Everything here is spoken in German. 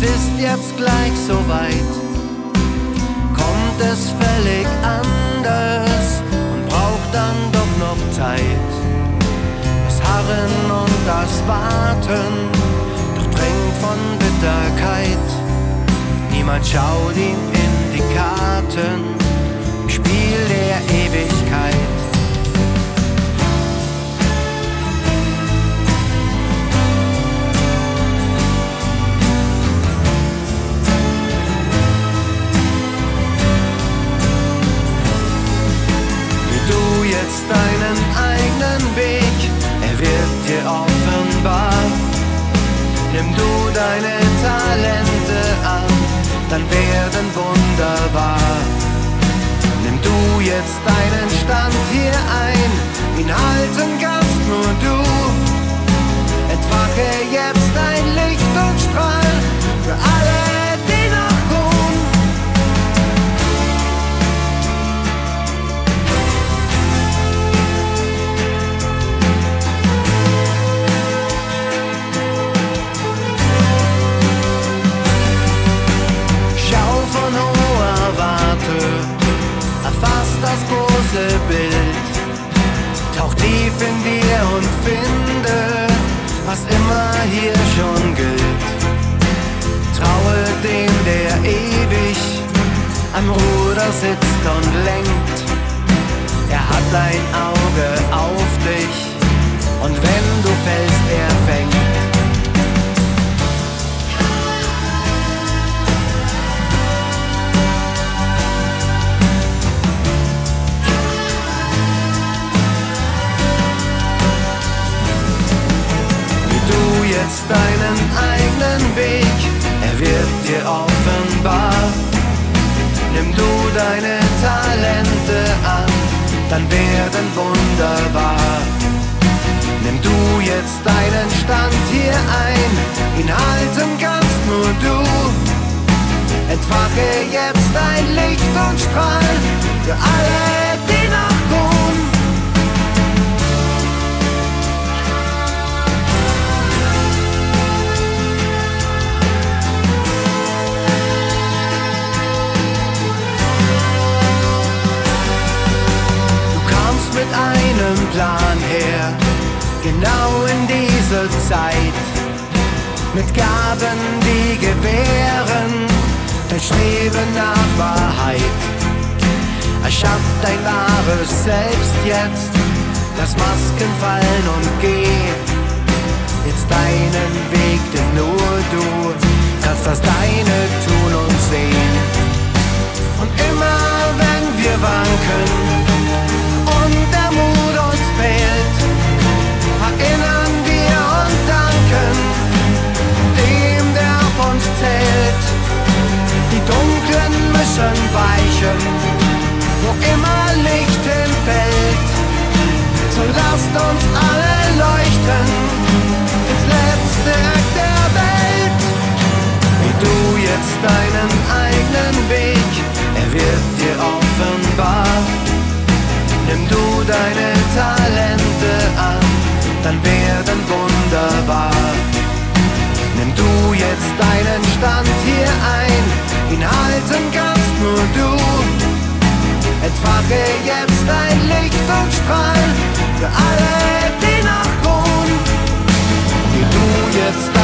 ist jetzt gleich so weit, kommt es völlig anders und braucht dann doch noch Zeit. Das Harren und das Warten durchdrängt von Bitterkeit. Niemand schaut ihm in die Karten im Spiel der Ewigkeit. Jetzt deinen eigenen Weg, er wird dir offenbar. Nimm du deine Talente an, dann werden wunderbar. Nimm du jetzt deinen Stand hier ein, ihn halten kannst nur du. Entfache jetzt dein Licht und Strahl für alle, die noch ruhen. Erfasst das große Bild, tauch tief in dir und finde, was immer hier schon gilt. Traue dem, der ewig am Ruder sitzt und lenkt. Er hat ein Auge auf dich und wenn du fällst, er fängt. Jetzt deinen eigenen Weg, er wird dir offenbar. Nimm du deine Talente an, dann werden wunderbar. Nimm du jetzt deinen Stand hier ein, ihn halten kannst nur du. Entfache jetzt dein Licht und Strahl für alle, die noch ruhen. Mit einem Plan her, genau in diese Zeit, mit Gaben, die gebären, das Streben nach Wahrheit. Erschaff dein wahres Selbst jetzt, lass Masken fallen und geh jetzt deinen Weg, denn nur du kannst das Deine tun und sehen. Und immer wenn wir wanken und der Mut uns fehlt, erinnern wir und danken dem, der auf uns zählt. Die Dunklen müssen weichen, wo immer Licht hinfällt. So lasst uns alle leuchten ins letzte Eck der Welt. Wie du jetzt deinen eigenen Weg, er wird dir offenbar. Nimm du deine Talente an, dann werden wunderbar. Nimm du jetzt deinen Stand hier ein, ihn halten kannst nur du. Entfache jetzt dein Licht und Strahl für alle, die noch ruhen. Wie du jetzt